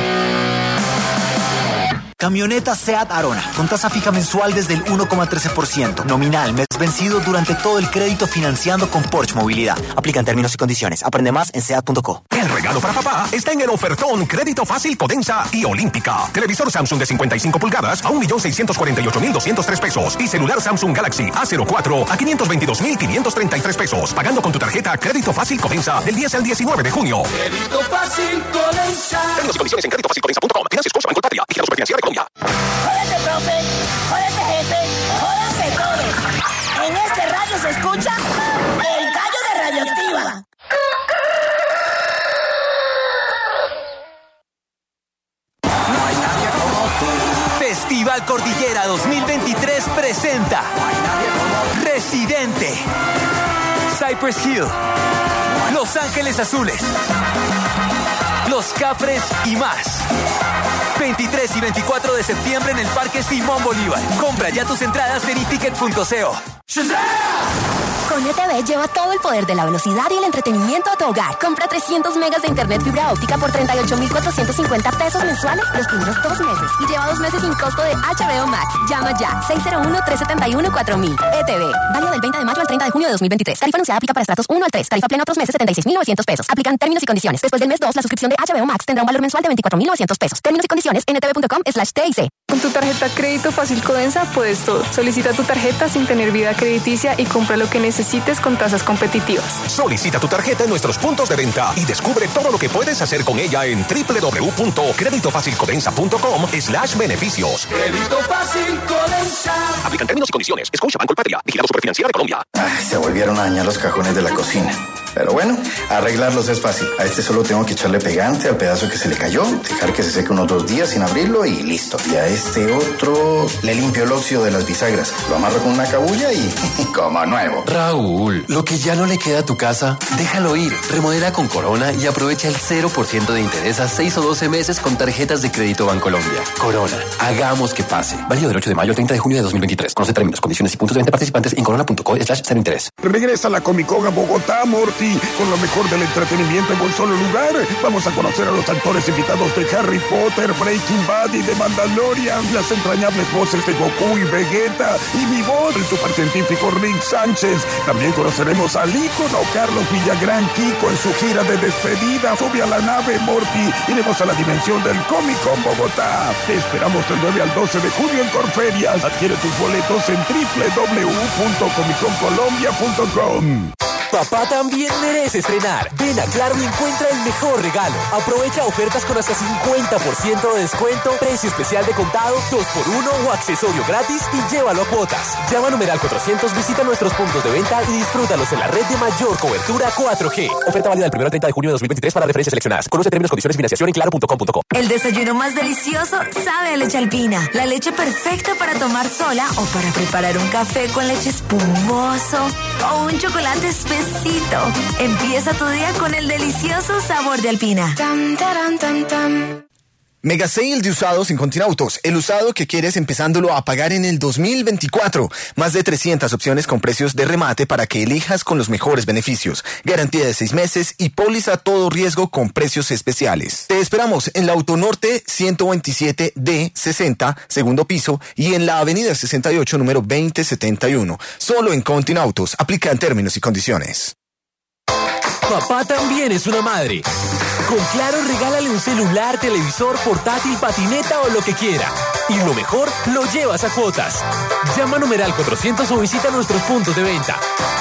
Camioneta SEAT Arona, con tasa fija mensual desde el uno coma trece por ciento. Nominal, mes vencido durante todo el crédito financiando con Porsche Movilidad. Aplican términos y condiciones. Aprende más en seat punto co. El regalo para papá está en el ofertón Crédito Fácil Codensa y Olímpica. Televisor Samsung de cincuenta y cinco pulgadas a un millón seiscientos cuarenta y ocho mil doscientos tres pesos. Y celular Samsung Galaxy A cero cuatro a quinientos veintidós mil quinientos treinta y tres pesos. Pagando con tu tarjeta Crédito Fácil Codensa del diez al diecinueve de junio. Crédito Fácil Codensa. Términos y condiciones en crédito fácil codensa punto com. Financias Scotia Banco Patria. Vigilado Superfinanciera de Colombia. Jódete, profe. Jódete, jefe. Jódanse todos. En este radio se escucha el gallo de Radioactiva. Festival Cordillera dos mil veintitrés presenta Residente, Cypress Hill, Los Ángeles Azules, Los Capres y más. veintitrés y veinticuatro de septiembre en el Parque Simón Bolívar. Compra ya tus entradas en iticket punto co. Con E T V lleva todo el poder de la velocidad y el entretenimiento a tu hogar. Compra trescientos megas de internet fibra óptica por treinta y ocho mil cuatrocientos cincuenta pesos mensuales los primeros dos meses. Y lleva dos meses sin costo de H B O Max. Llama ya, seis cero uno, tres siete uno, cuatro mil. E T V. Válido del veinte de mayo al treinta de junio de dos mil veintitrés. Tarifa anunciada aplica para estratos uno al tres. Tarifa plena otros meses setenta y seis mil novecientos pesos. Aplican términos y condiciones. Después del mes dos, la suscripción de H B O Max tendrá un valor mensual de veinticuatro mil novecientos pesos. Términos y condiciones en etv punto com slash T I C. Con tu tarjeta Crédito Fácil Codensa puedes todo. Solicita tu tarjeta sin tener vida crediticia y compra lo que necesites con tasas competitivas. Solicita tu tarjeta en nuestros puntos de venta y descubre todo lo que puedes hacer con ella en w w w punto crédito fácil codensa punto com slash beneficios. Crédito Fácil Codensa. Aplican términos y condiciones. Escucha Banco Patria. Vigilado Superfinanciera de Colombia. Ay, se volvieron a dañar los cajones de la cocina. Pero bueno, arreglarlos es fácil. A este solo tengo que echarle pegante al pedazo que se le cayó, dejar que se seque unos dos días sin abrirlo y listo. Y a este otro le limpio el óxido de las bisagras, lo amarro con una cabulla y como nuevo. Raúl, lo que ya no le queda a tu casa, déjalo ir. Remodela con Corona y aprovecha el cero por ciento de interés a seis o doce meses con tarjetas de crédito Bancolombia. Corona, hagamos que pase. Válido del ocho de mayo al treinta de junio de dos mil veintitrés. Conoce términos, condiciones y puntos de venta participantes en corona punto co slash cero interés. Regresa a la Comic Con a Bogotá, Morty, con lo mejor del entretenimiento en un solo lugar. Vamos a conocer a los actores invitados de Harry Potter, Breaking Bad y de Mandalorian, las entrañables voces de Goku y Vegeta, y mi voz, el supercientífico Rick Sánchez. También conoceremos al ícono Carlos Villagrán Kiko en su gira de despedida. Sube a la nave, Morty, iremos a la dimensión del Comic Con Bogotá. Te esperamos del nueve al doce de junio en Corferias. Adquiere tus boletos en w w w punto comic con colombia punto com. Papá también merece estrenar. Ven a Claro y encuentra el mejor regalo. Aprovecha ofertas con hasta cincuenta por ciento de descuento, precio especial de contado, dos por uno o accesorio gratis y llévalo a cuotas. Llama a numeral cuatrocientos, visita nuestros puntos de venta y disfrútalos en la red de mayor cobertura cuatro G. Oferta válida del primero al treinta de junio de dos mil veintitrés para referencias seleccionadas. Conoce términos, condiciones y financiación en claro punto com punto co. El desayuno más delicioso sabe a leche Alpina. La leche perfecta para tomar sola o para preparar un café con leche espumoso o un chocolate especial. Empieza tu día con el delicioso sabor de Alpina. Tam, taran, tam, tam. Mega Sale de usados en Continautos. El usado que quieres empezándolo a pagar en el dos mil veinticuatro. Más de trescientas opciones con precios de remate para que elijas con los mejores beneficios. Garantía de seis meses y póliza todo riesgo con precios especiales. Te esperamos en la Autonorte ciento veintisiete D sesenta, segundo piso, y en la Avenida sesenta y ocho, número veinte setenta y uno. Solo en Continautos. Aplican términos y condiciones. Papá también es una madre. Con Claro, regálale un celular, televisor, portátil, patineta o lo que quiera. Y lo mejor, lo llevas a cuotas. Llama a numeral cuatrocientos o visita nuestros puntos de venta.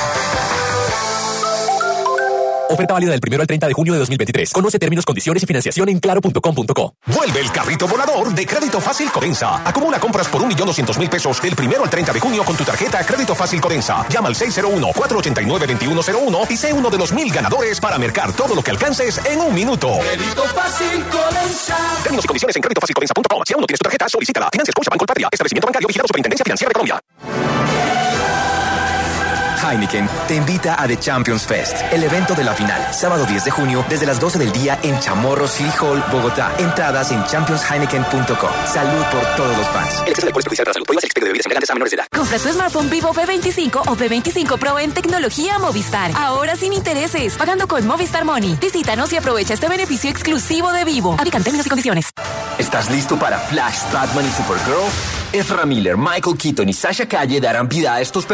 Oferta válida del primero al treinta de junio de dos mil veintitrés. Conoce términos, condiciones y financiación en claro punto com punto co. Vuelve el carrito volador de Crédito Fácil Codensa. Acumula compras por un millón doscientos mil pesos del primero al treinta de junio con tu tarjeta Crédito Fácil Codensa. Llama al seis cero uno, cuatro ocho nueve, dos uno cero uno y sé uno de los mil ganadores para mercar todo lo que alcances en un minuto. Crédito Fácil Codensa. Términos y condiciones en crédito fácil codensa punto com. Si aún no tienes tu tarjeta, solicítala. Financias Scotia Banco Patria. Establecimiento bancario vigilado Superintendencia Financiera de Colombia. Heineken te invita a The Champions Fest, el evento de la final, sábado diez de junio desde las doce del día en Chamorro City Hall, Bogotá. Entradas en champions heineken punto com. Salud por todos los fans. El exceso de alcohol es perjudicial para la salud. Prohíbas el expendio de bebidas embriagantes a menores de edad. Compra tu smartphone Vivo P veinticinco o P veinticinco Pro en tecnología Movistar. Ahora sin intereses, pagando con Movistar Money. Visítanos y aprovecha este beneficio exclusivo de Vivo. Aplican términos y condiciones. ¿Estás listo para Flash, Batman y Supergirl? Ezra Miller, Michael Keaton y Sasha Calle darán vida a estos personajes